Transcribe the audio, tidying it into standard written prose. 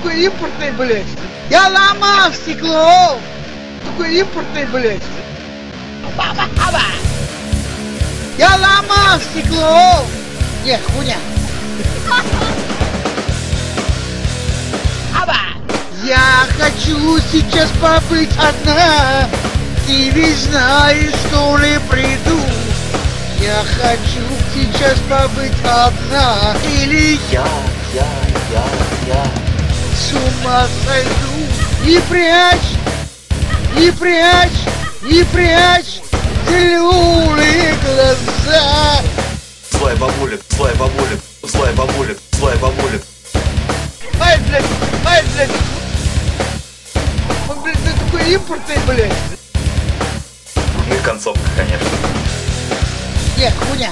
такой импортный, блядь. Я ломал стекло. Такой импортный, блядь. Я ломал стекло. Нет, хуйня. Я хочу сейчас побыть одна. Ты ведь знаешь, что не приду. Я хочу сейчас побыть одна. Или я с ума сойду. И прячь зеленые глаза. Злая бабуля, злая бабуля, злая бабуля, злая бабуля. Ай, блядь. Он, блядь, ты такой импортный, блядь. Ну и концовка, конечно. Нет, хуйня.